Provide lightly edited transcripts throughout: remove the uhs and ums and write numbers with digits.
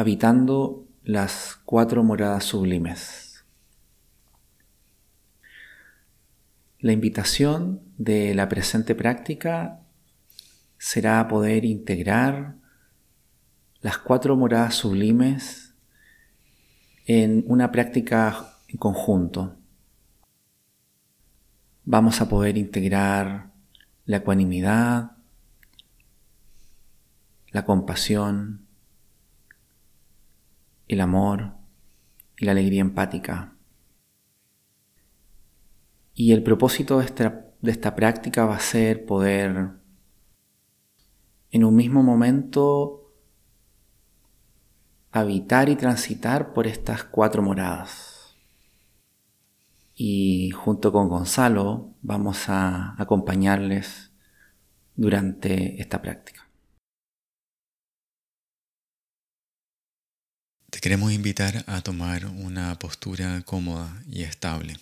habitando las 4 moradas sublimes. La invitación de la presente práctica será a poder integrar las 4 moradas sublimes en una práctica en conjunto. Vamos a poder integrar la ecuanimidad, la compasión, el amor y la alegría empática. Y el propósito de esta práctica va a ser poder en un mismo momento habitar y transitar por estas 4 moradas. Y junto con Gonzalo vamos a acompañarles durante esta práctica. Te queremos invitar a tomar una postura cómoda y estable.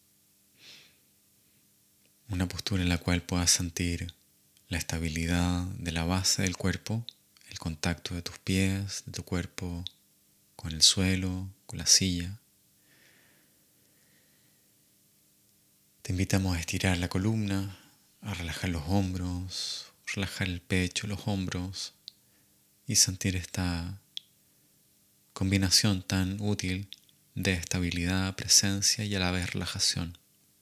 Una postura en la cual puedas sentir la estabilidad de la base del cuerpo, el contacto de tus pies, de tu cuerpo con el suelo, con la silla. Te invitamos a estirar la columna, a relajar los hombros, relajar el pecho, los hombros y sentir esta combinación tan útil de estabilidad, presencia y a la vez relajación.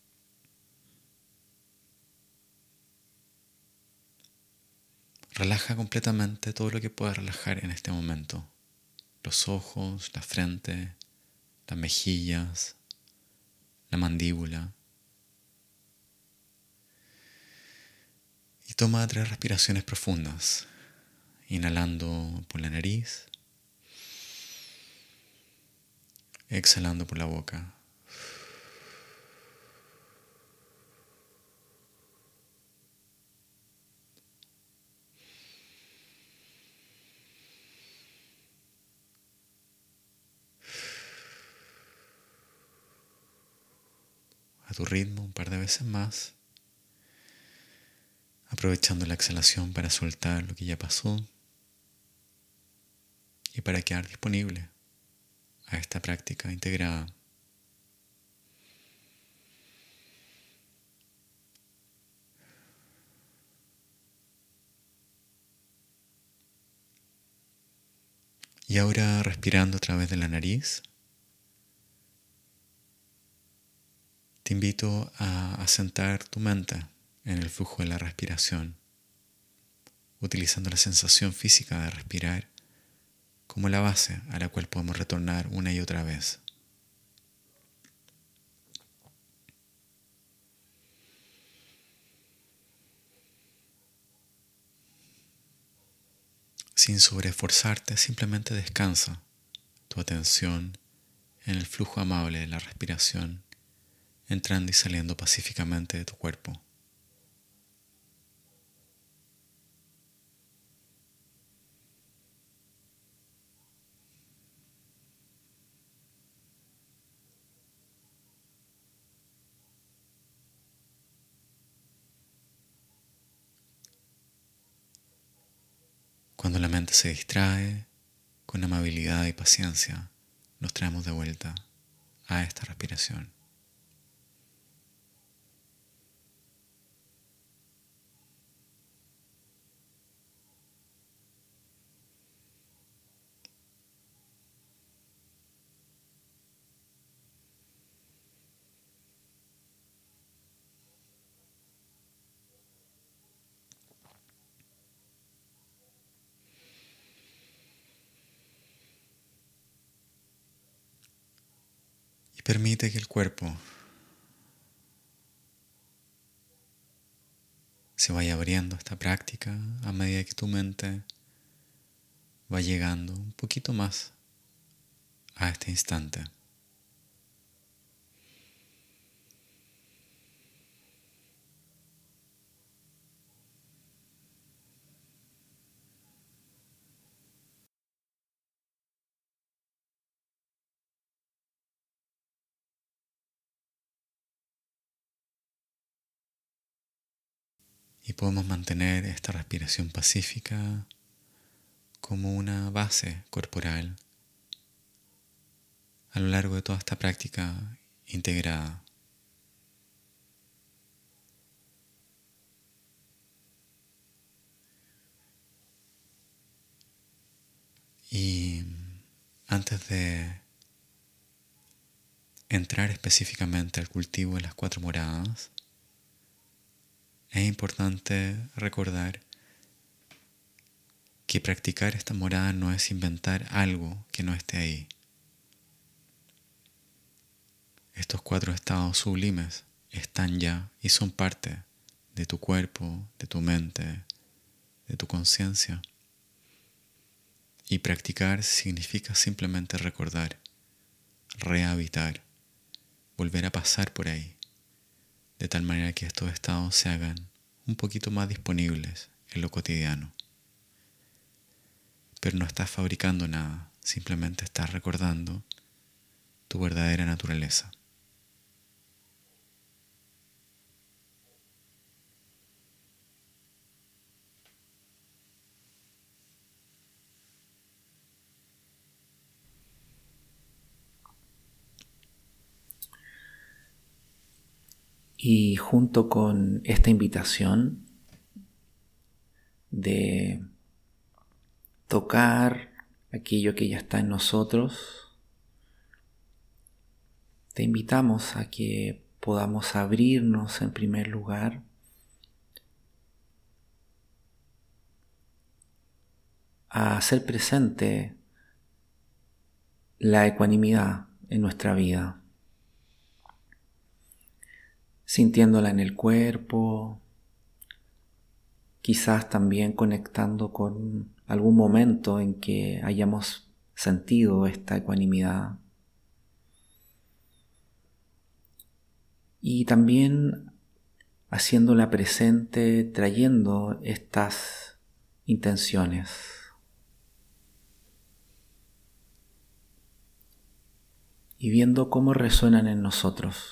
Relaja completamente todo lo que puedas relajar en este momento. Los ojos, la frente, las mejillas, la mandíbula. Y toma 3 respiraciones profundas, inhalando por la nariz, exhalando por la boca. A tu ritmo, un par de veces más, aprovechando la exhalación para soltar lo que ya pasó y para quedar disponible a esta práctica integrada. Y ahora respirando a través de la nariz, te invito a asentar tu mente en el flujo de la respiración, utilizando la sensación física de respirar como la base a la cual podemos retornar una y otra vez. Sin sobreesforzarte, simplemente descansa tu atención en el flujo amable de la respiración, entrando y saliendo pacíficamente de tu cuerpo. Cuando la mente se distrae, con amabilidad y paciencia, nos traemos de vuelta a esta respiración. Y permite que el cuerpo se vaya abriendo a esta práctica a medida que tu mente va llegando un poquito más a este instante. Y podemos mantener esta respiración pacífica como una base corporal a lo largo de toda esta práctica integrada. Y antes de entrar específicamente al cultivo de las 4 moradas, es importante recordar que practicar esta morada no es inventar algo que no esté ahí. Estos 4 estados sublimes están ya y son parte de tu cuerpo, de tu mente, de tu conciencia. Y practicar significa simplemente recordar, rehabitar, volver a pasar por ahí, de tal manera que estos estados se hagan un poquito más disponibles en lo cotidiano. Pero no estás fabricando nada, simplemente estás recordando tu verdadera naturaleza. Y junto con esta invitación de tocar aquello que ya está en nosotros, te invitamos a que podamos abrirnos en primer lugar a hacer presente la ecuanimidad en nuestra vida, sintiéndola en el cuerpo, quizás también conectando con algún momento en que hayamos sentido esta ecuanimidad. Y también haciéndola presente, trayendo estas intenciones. Y viendo cómo resuenan en nosotros.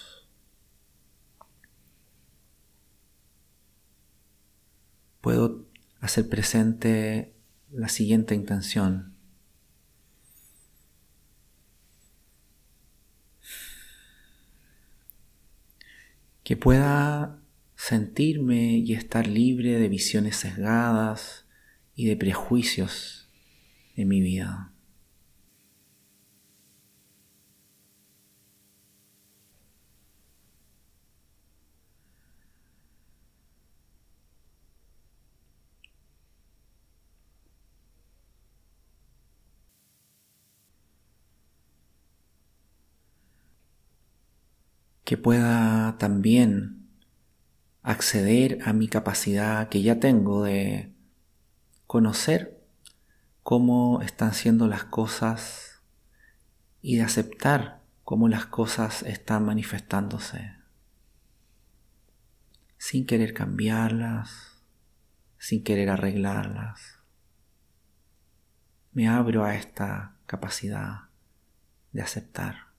Puedo hacer presente la siguiente intención. Que pueda sentirme y estar libre de visiones sesgadas y de prejuicios en mi vida. Que pueda también acceder a mi capacidad que ya tengo de conocer cómo están siendo las cosas y de aceptar cómo las cosas están manifestándose, sin querer cambiarlas, sin querer arreglarlas. Me abro a esta capacidad de aceptar.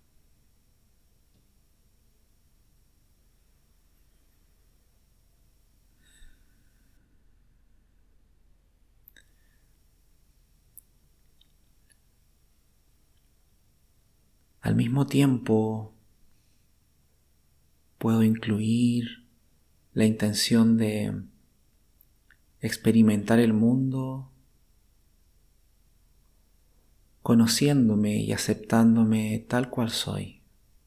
Al mismo tiempo, puedo incluir la intención de experimentar el mundo conociéndome y aceptándome tal cual soy.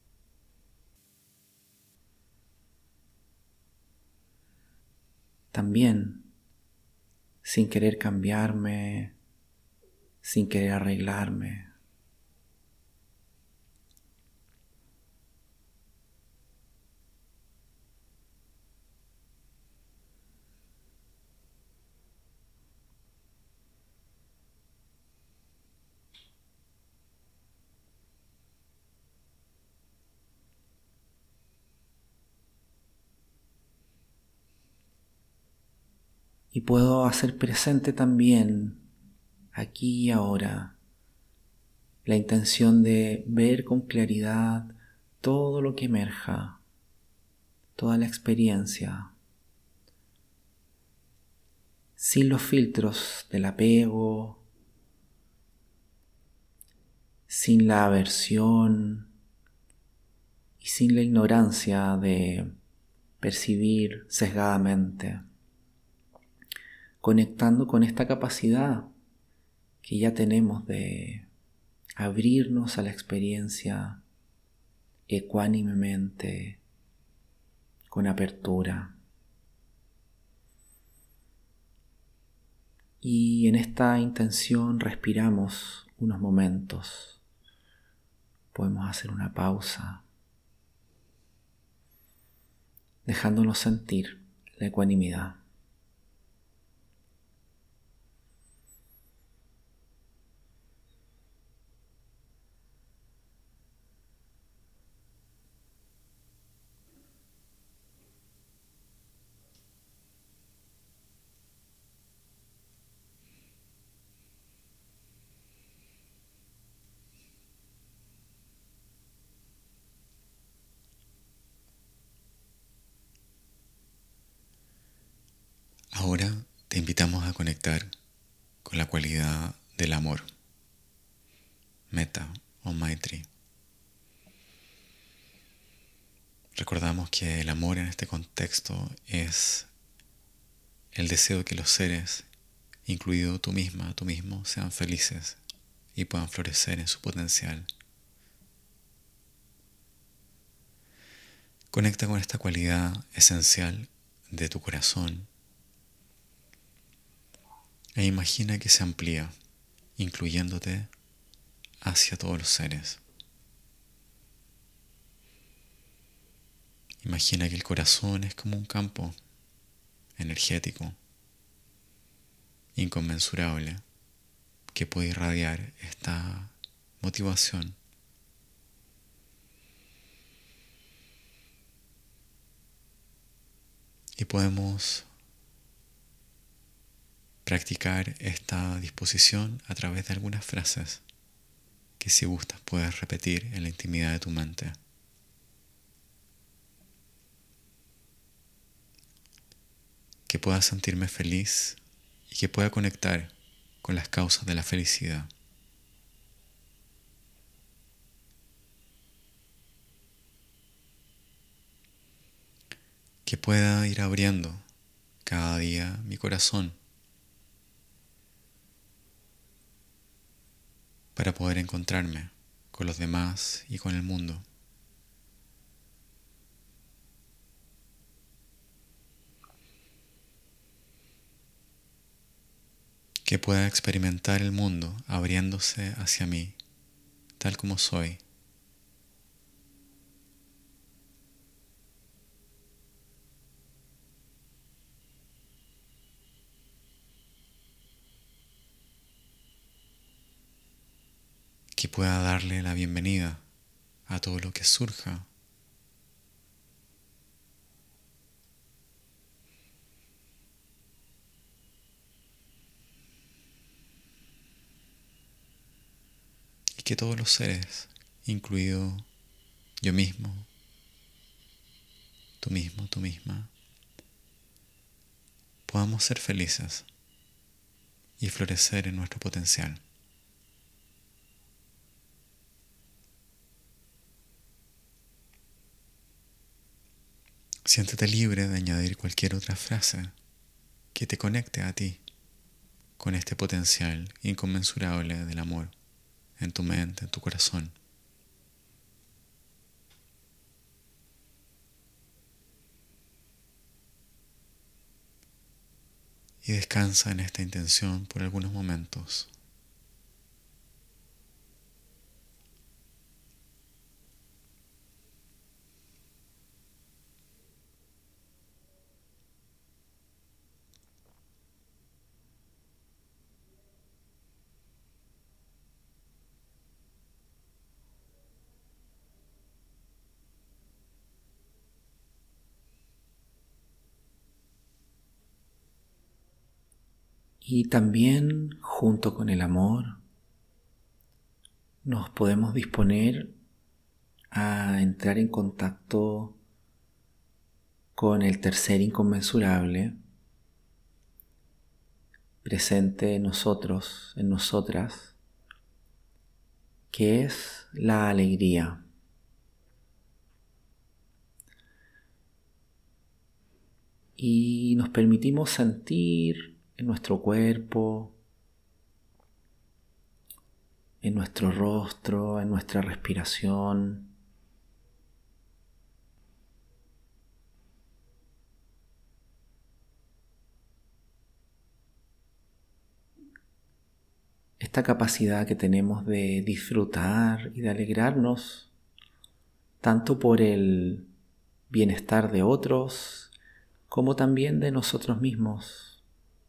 También sin querer cambiarme, sin querer arreglarme. Y puedo hacer presente también, aquí y ahora, la intención de ver con claridad todo lo que emerja, toda la experiencia, sin los filtros del apego, sin la aversión y sin la ignorancia de percibir sesgadamente, conectando con esta capacidad que ya tenemos de abrirnos a la experiencia ecuánimemente, con apertura. Y en esta intención respiramos unos momentos. Podemos hacer una pausa, dejándonos sentir la ecuanimidad. Ahora te invitamos a conectar con la cualidad del amor, metta o maitri. Recordamos que el amor en este contexto es el deseo de que los seres, incluido tú misma, tú mismo, sean felices y puedan florecer en su potencial. Conecta con esta cualidad esencial de tu corazón e imagina que se amplía, incluyéndote hacia todos los seres. Imagina que el corazón es como un campo energético, inconmensurable, que puede irradiar esta motivación. Y podemos practicar esta disposición a través de algunas frases que, si gustas, puedes repetir en la intimidad de tu mente. Que pueda sentirme feliz y que pueda conectar con las causas de la felicidad. Que pueda ir abriendo cada día mi corazón para poder encontrarme con los demás y con el mundo. Que pueda experimentar el mundo abriéndose hacia mí, tal como soy. Que pueda darle la bienvenida a todo lo que surja. Y que todos los seres, incluido yo mismo, tú mismo, tú misma, podamos ser felices y florecer en nuestro potencial. Siéntete libre de añadir cualquier otra frase que te conecte a ti con este potencial inconmensurable del amor en tu mente, en tu corazón. Y descansa en esta intención por algunos momentos. Y también, junto con el amor, nos podemos disponer a entrar en contacto con el tercer inconmensurable presente en nosotros, en nosotras, que es la alegría. Y nos permitimos sentir en nuestro cuerpo, en nuestro rostro, en nuestra respiración, esta capacidad que tenemos de disfrutar y de alegrarnos tanto por el bienestar de otros como también de nosotros mismos.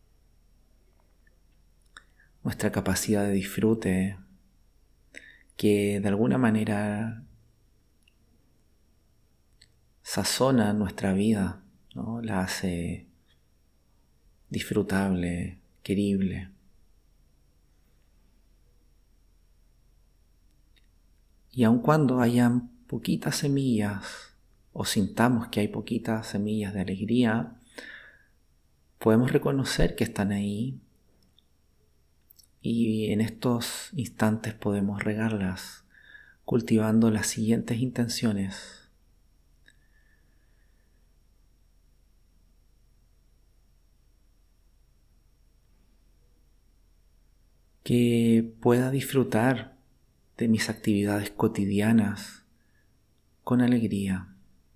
Nuestra capacidad de disfrute que de alguna manera sazona nuestra vida, ¿no? La hace disfrutable, querible. Y aun cuando hayan poquitas semillas o sintamos que hay poquitas semillas de alegría, podemos reconocer que están ahí y en estos instantes podemos regarlas cultivando las siguientes intenciones. Que pueda disfrutar de mis actividades cotidianas con alegría.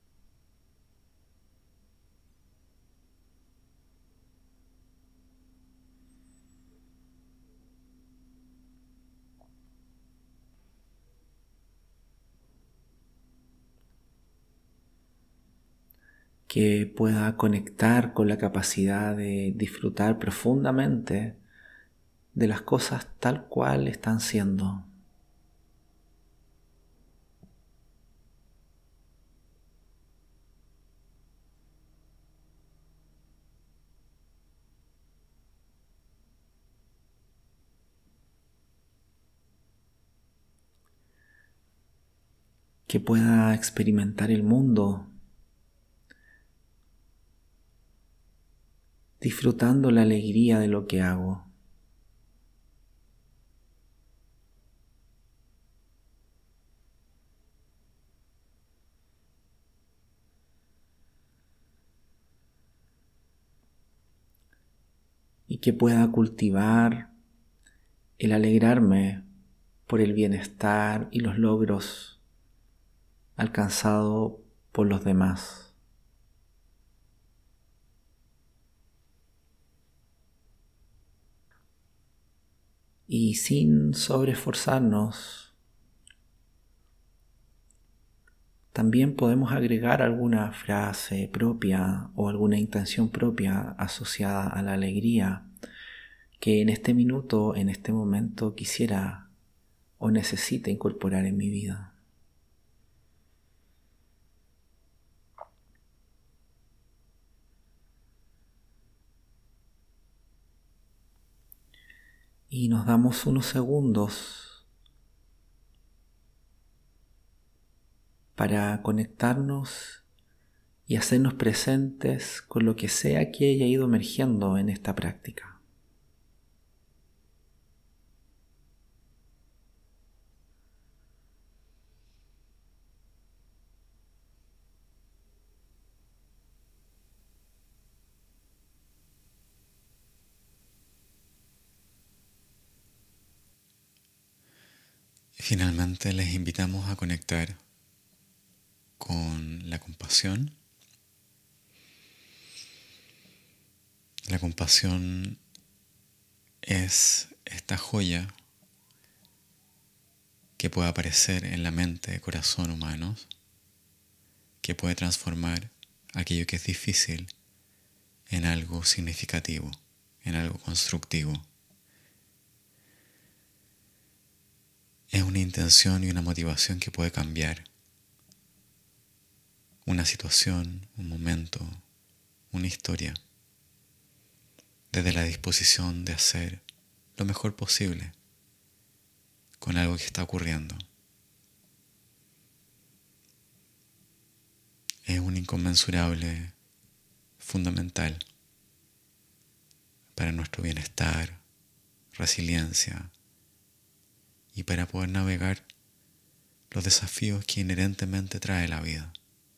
Que pueda conectar con la capacidad de disfrutar profundamente de las cosas tal cual están siendo. Que pueda experimentar el mundo disfrutando la alegría de lo que hago. Y que pueda cultivar el alegrarme por el bienestar y los logros alcanzados por los demás. Y sin sobreesforzarnos, también podemos agregar alguna frase propia o alguna intención propia asociada a la alegría que en este minuto, en este momento quisiera o necesite incorporar en mi vida. Y nos damos unos segundos para conectarnos y hacernos presentes con lo que sea que haya ido emergiendo en esta práctica. Y finalmente les invitamos a conectar con la compasión. La compasión es esta joya que puede aparecer en la mente y corazón humanos, que puede transformar aquello que es difícil en algo significativo, en algo constructivo. Es una intención y una motivación que puede cambiar una situación, un momento, una historia, desde la disposición de hacer lo mejor posible con algo que está ocurriendo. Es un inconmensurable fundamental para nuestro bienestar, resiliencia y para poder navegar los desafíos que inherentemente trae la vida.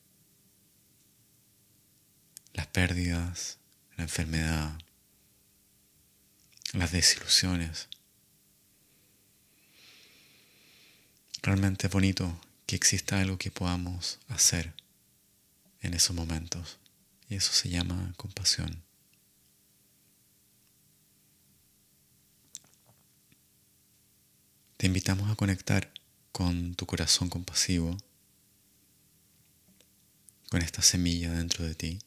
Las pérdidas, la enfermedad, las desilusiones. Realmente es bonito que exista algo que podamos hacer en esos momentos, y eso se llama compasión. Te invitamos a conectar con tu corazón compasivo, con esta semilla dentro de ti.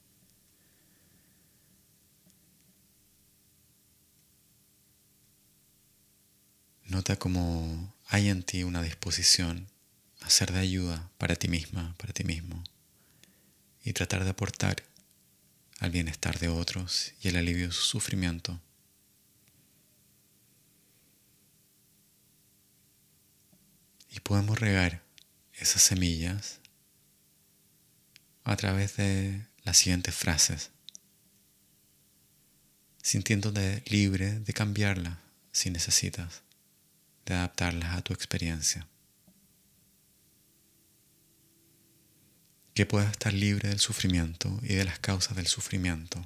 Nota cómo hay en ti una disposición a ser de ayuda para ti misma, para ti mismo, y tratar de aportar al bienestar de otros y el alivio de su sufrimiento. Y podemos regar esas semillas a través de las siguientes frases, sintiéndote libre de cambiarlas si necesitas, de adaptarlas a tu experiencia. Que puedas estar libre del sufrimiento y de las causas del sufrimiento.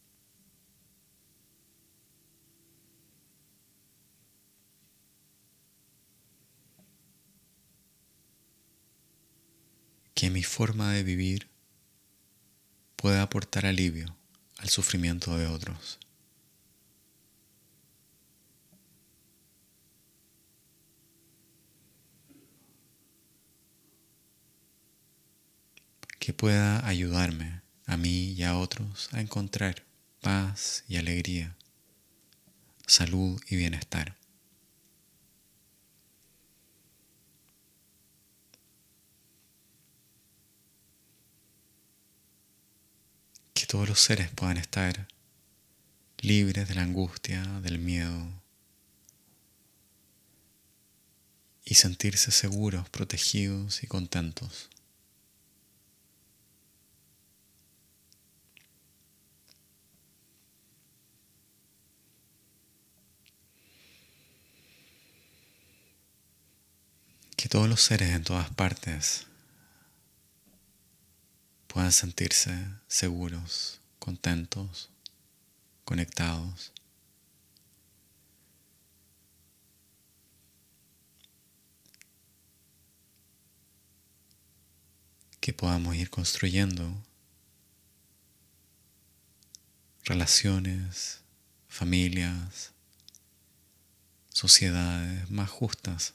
Que mi forma de vivir pueda aportar alivio al sufrimiento de otros. Que pueda ayudarme a mí y a otros a encontrar paz y alegría, salud y bienestar. Que todos los seres puedan estar libres de la angustia, del miedo y sentirse seguros, protegidos y contentos. Que todos los seres en todas partes puedan sentirse seguros, contentos, conectados. Que podamos ir construyendo relaciones, familias, sociedades más justas,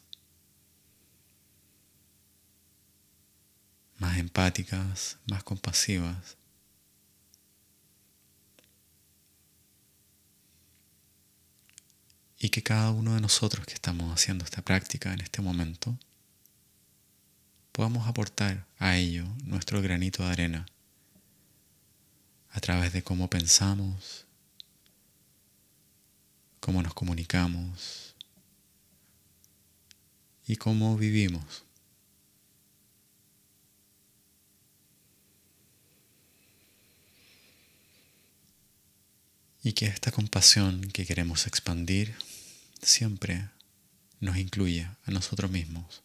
más empáticas, más compasivas. Y que cada uno de nosotros que estamos haciendo esta práctica en este momento podamos aportar a ello nuestro granito de arena a través de cómo pensamos, cómo nos comunicamos y cómo vivimos. Y que esta compasión que queremos expandir siempre nos incluya a nosotros mismos.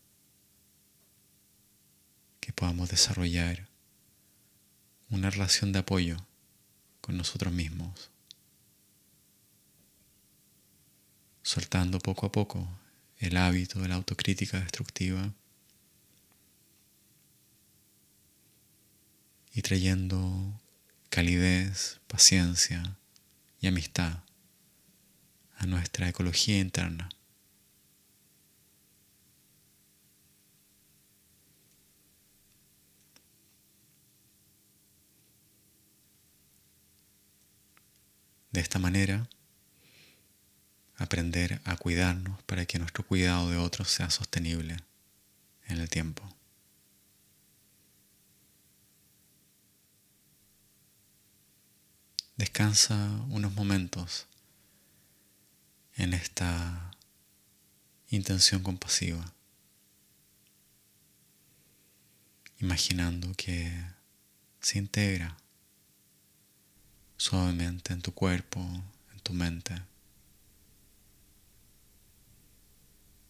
Que podamos desarrollar una relación de apoyo con nosotros mismos, soltando poco a poco el hábito de la autocrítica destructiva y trayendo calidez, paciencia y amistad a nuestra ecología interna. De esta manera, aprender a cuidarnos para que nuestro cuidado de otros sea sostenible en el tiempo. Descansa unos momentos en esta intención compasiva, imaginando que se integra suavemente en tu cuerpo, en tu mente.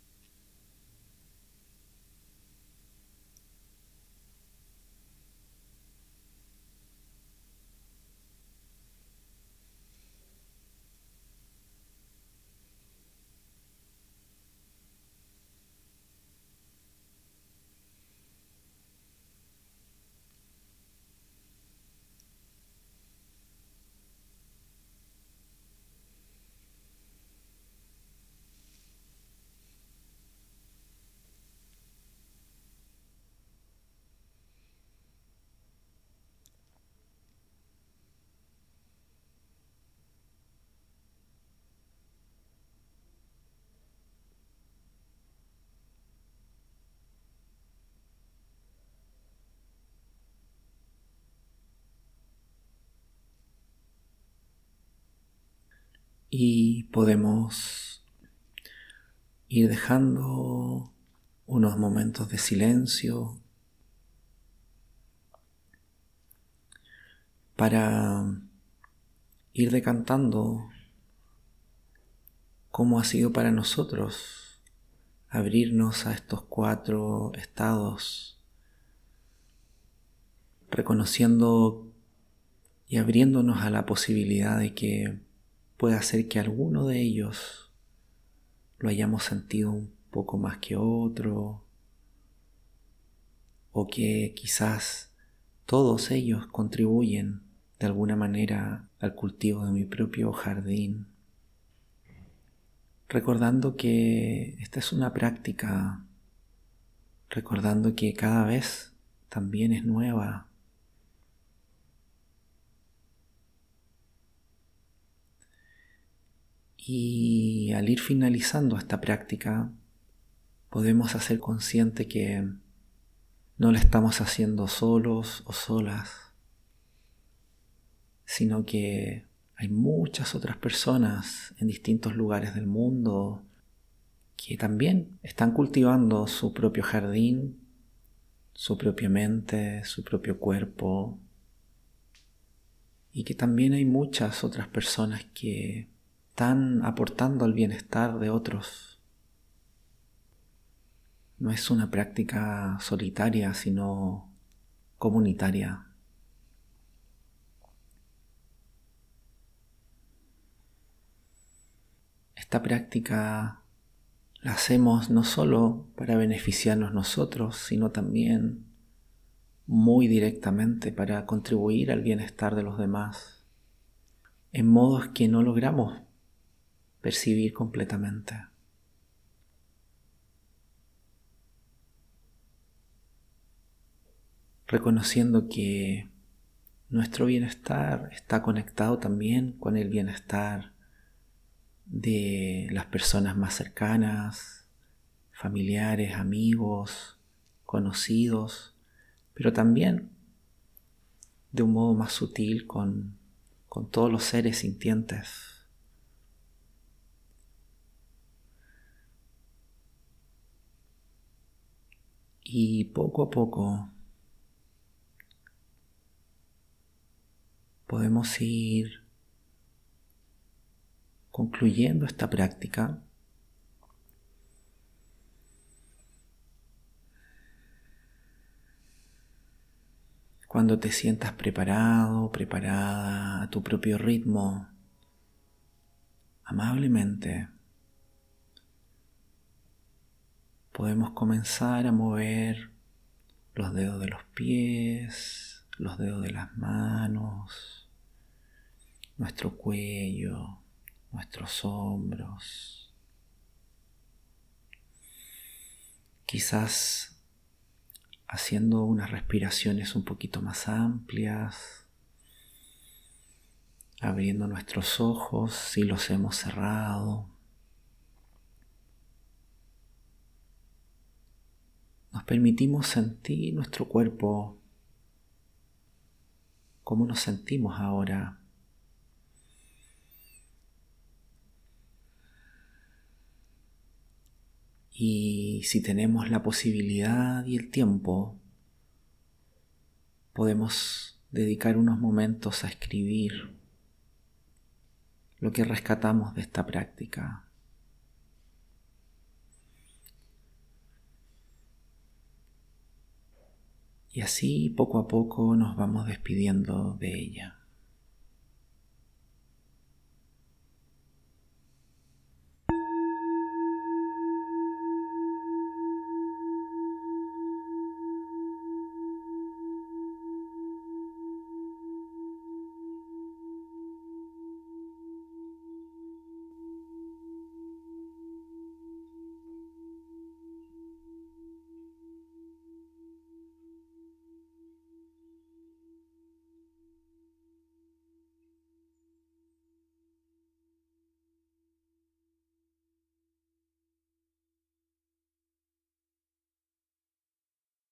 Y podemos ir dejando unos momentos de silencio para ir decantando cómo ha sido para nosotros abrirnos a estos 4 estados, reconociendo y abriéndonos a la posibilidad de que pueda ser que alguno de ellos lo hayamos sentido un poco más que otro, o que quizás todos ellos contribuyen de alguna manera al cultivo de mi propio jardín. Recordando que esta es una práctica, recordando que cada vez también es nueva. Y al ir finalizando esta práctica, podemos hacer consciente que no la estamos haciendo solos o solas, sino que hay muchas otras personas en distintos lugares del mundo que también están cultivando su propio jardín, su propia mente, su propio cuerpo, y que también hay muchas otras personas que están aportando al bienestar de otros. No es una práctica solitaria, sino comunitaria. Esta práctica la hacemos no solo para beneficiarnos nosotros, sino también muy directamente para contribuir al bienestar de los demás, en modos que no logramos percibir completamente. Reconociendo que nuestro bienestar está conectado también con el bienestar de las personas más cercanas, familiares, amigos, conocidos, pero también de un modo más sutil con todos los seres sintientes. Y poco a poco podemos ir concluyendo esta práctica cuando te sientas preparado, preparada a tu propio ritmo, amablemente. Podemos comenzar a mover los dedos de los pies, los dedos de las manos, nuestro cuello, nuestros hombros. Quizás haciendo unas respiraciones un poquito más amplias, abriendo nuestros ojos si los hemos cerrado. Nos permitimos sentir nuestro cuerpo, cómo nos sentimos ahora. Y si tenemos la posibilidad y el tiempo, podemos dedicar unos momentos a escribir lo que rescatamos de esta práctica. Y así poco a poco nos vamos despidiendo de ella.